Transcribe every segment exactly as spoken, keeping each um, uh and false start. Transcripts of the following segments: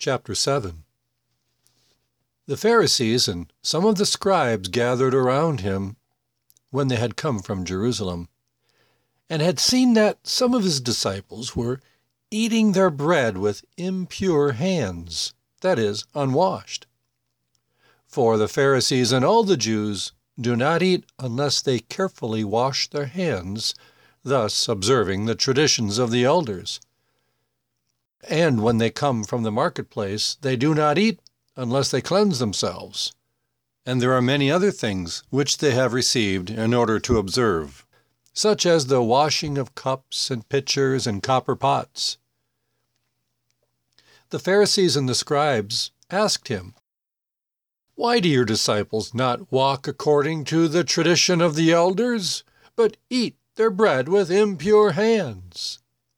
Chapter seven. The Pharisees and some of the scribes gathered around him when they had come from Jerusalem, and had seen that some of his disciples were eating their bread with impure hands, that is, unwashed. For the Pharisees and all the Jews do not eat unless they carefully wash their hands, thus observing the traditions of the elders. And when they come from the marketplace, they do not eat unless they cleanse themselves. And there are many other things which they have received in order to observe, such as the washing of cups and pitchers and copper pots. The Pharisees and the scribes asked him, "Why do your disciples not walk according to the tradition of the elders, but eat their bread with impure hands?"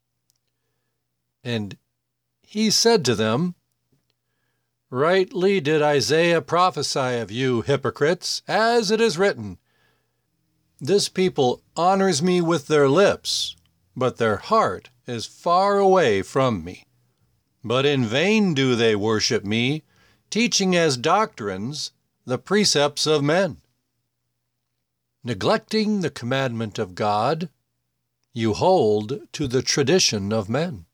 And he said to them, "Rightly did Isaiah prophesy of you, hypocrites, as it is written, 'This people honors me with their lips, but their heart is far away from me. But in vain do they worship me, teaching as doctrines the precepts of men. Neglecting the commandment of God, you hold to the tradition of men.'"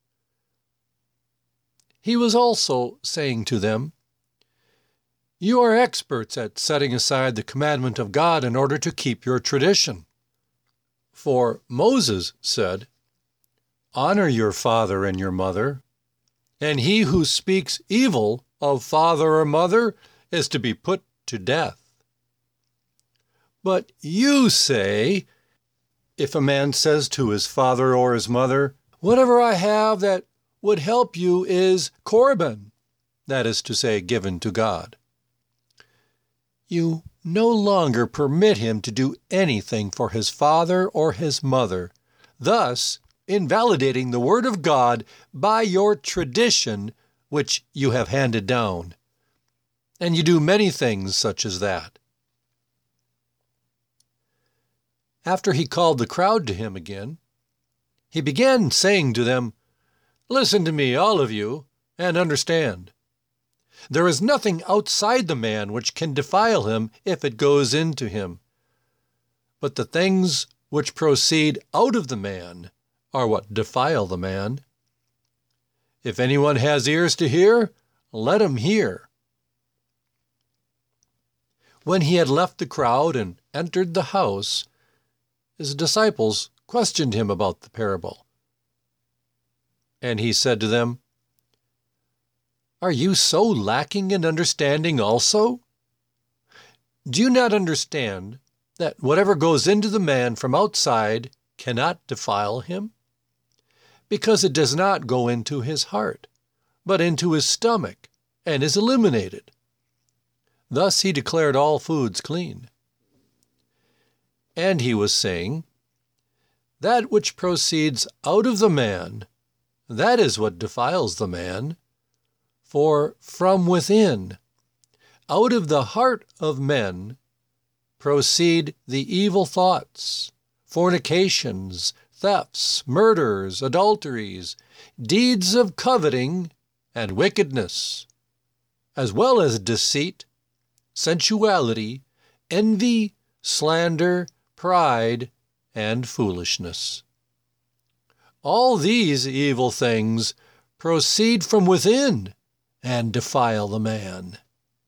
He was also saying to them, "You are experts at setting aside the commandment of God in order to keep your tradition. For Moses said, 'Honor your father and your mother,' and he who speaks evil of father or mother is to be put to death. But you say, if a man says to his father or his mother, 'Whatever I have that would help you is Corban,' that is to say, given to God, you no longer permit him to do anything for his father or his mother, thus invalidating the word of God by your tradition which you have handed down. And you do many things such as that." After he called the crowd to him again, he began saying to them, "Listen to me, all of you, and understand. There is nothing outside the man which can defile him if it goes into him. But the things which proceed out of the man are what defile the man. If anyone has ears to hear, let him hear." When he had left the crowd and entered the house, his disciples questioned him about the parable. And he said to them, "Are you so lacking in understanding also? Do you not understand that whatever goes into the man from outside cannot defile him? Because it does not go into his heart, but into his stomach, and is eliminated." Thus he declared all foods clean. And he was saying, "That which proceeds out of the man, that is what defiles the man. For from within, out of the heart of men, proceed the evil thoughts, fornications, thefts, murders, adulteries, deeds of coveting, and wickedness, as well as deceit, sensuality, envy, slander, pride, and foolishness. All these evil things proceed from within and defile the man."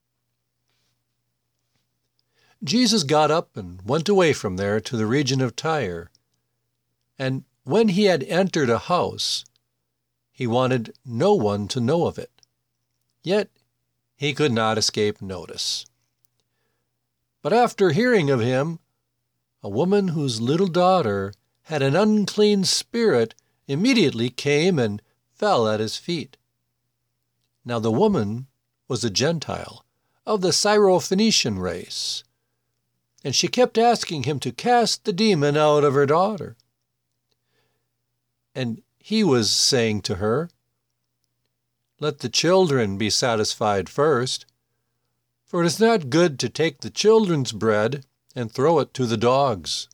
Jesus got up and went away from there to the region of Tyre. And when he had entered a house, he wanted no one to know of it. Yet he could not escape notice. But after hearing of him, a woman whose little daughter had an unclean spirit immediately came and fell at his feet. Now the woman was a Gentile, of the Syrophoenician race, and she kept asking him to cast the demon out of her daughter. And he was saying to her, "Let the children be satisfied first, for it is not good to take the children's bread and throw it to the dogs."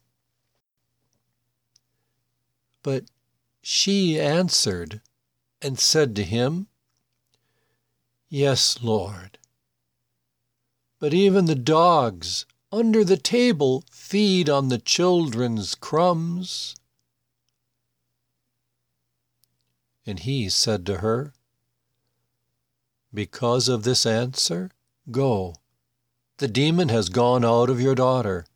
But she answered and said to him, Yes, Lord. But even the dogs under the table feed on the children's crumbs. And he said to her, Because of this answer, go. The demon has gone out of your daughter.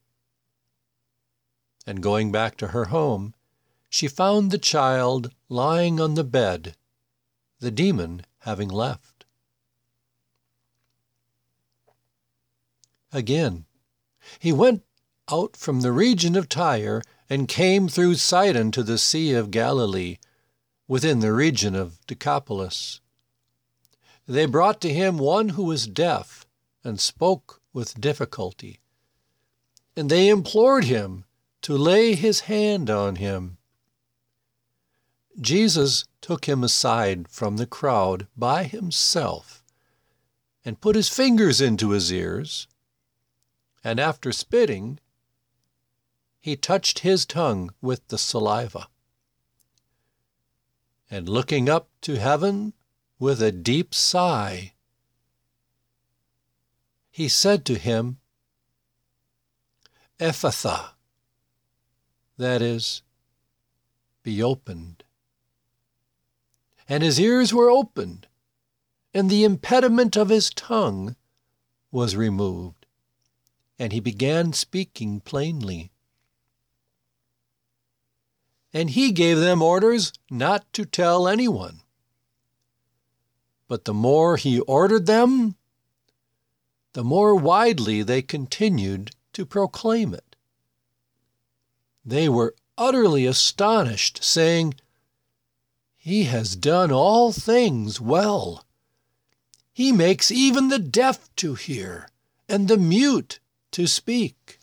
And going back to her home, she found the child lying on the bed, the demon having left. Again, he went out from the region of Tyre and came through Sidon to the Sea of Galilee, within the region of Decapolis. They brought to him one who was deaf and spoke with difficulty, and they implored him to lay his hand on him. Jesus took him aside from the crowd by himself and put his fingers into his ears, and after spitting, he touched his tongue with the saliva. And looking up to heaven with a deep sigh, he said to him, Ephphatha, that is, be opened. And his ears were opened, and the impediment of his tongue was removed, and he began speaking plainly. And he gave them orders not to tell anyone. But the more he ordered them, the more widely they continued to proclaim it. They were utterly astonished, saying, He has done all things well. He makes even the deaf to hear, and the mute to speak.